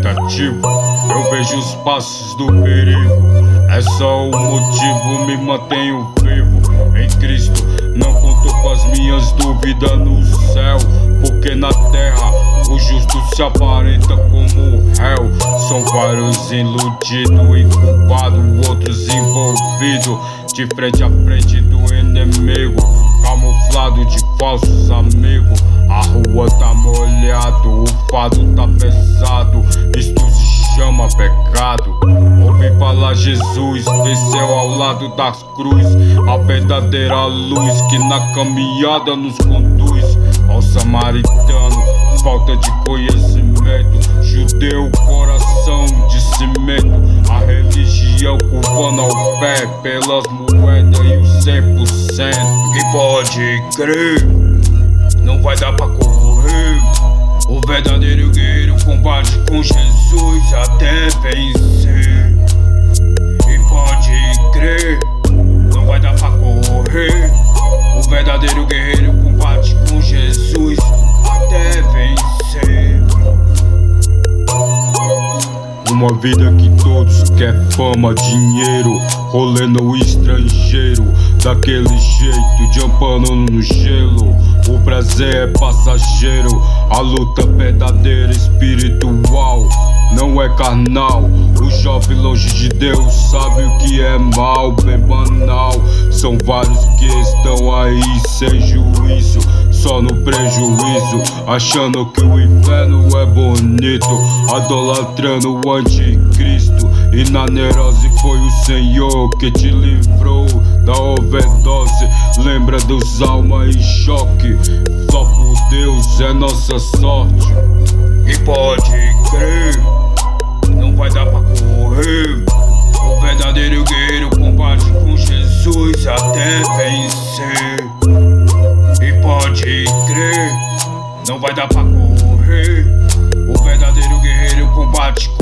tentativo. Eu vejo os passos do perigo. É só o motivo, me mantenho vivo em Cristo. Não conto com as minhas dúvidas no céu, porque na terra o justo se aparenta como réu. São vários iludidos e culpados, outros envolvidos de frente a frente do inimigo, camuflado de falsos amigos. A rua tá molhada, o fado tá pesado, isto se chama pecado. Ouvi falar Jesus desceu ao lado das cruzes, a verdadeira luz que na caminhada nos conduz. Ao samaritano, falta de conhecimento, judeu, coração de cimento, a religião curvando ao pé pelas moedas e o 100%. E pode crer, não vai dar pra correr. O verdadeiro guerreiro combate com Jesus até vencer. E pode crer, não vai dar pra correr. O verdadeiro guerreiro combate com Jesus até vencer. Uma vida que todos quer fama, dinheiro, rolê no estrangeiro, daquele jeito, jumpando no gelo. O prazer é passageiro, a luta verdadeira, espiritual, não é carnal. O jovem longe de Deus sabe o que é mal, bem banal. São vários que estão aí sem juízo, só no prejuízo, achando que o inferno é bonito, idolatrando o anticristo. E na neurose foi o Senhor que te livrou da overdose. Lembra dos almas em choque, só por Deus é nossa sorte. E pode crer, não vai dar pra correr. O verdadeiro guerreiro combate com Jesus até vencer. E pode crer, não vai dar pra correr. O verdadeiro guerreiro combate com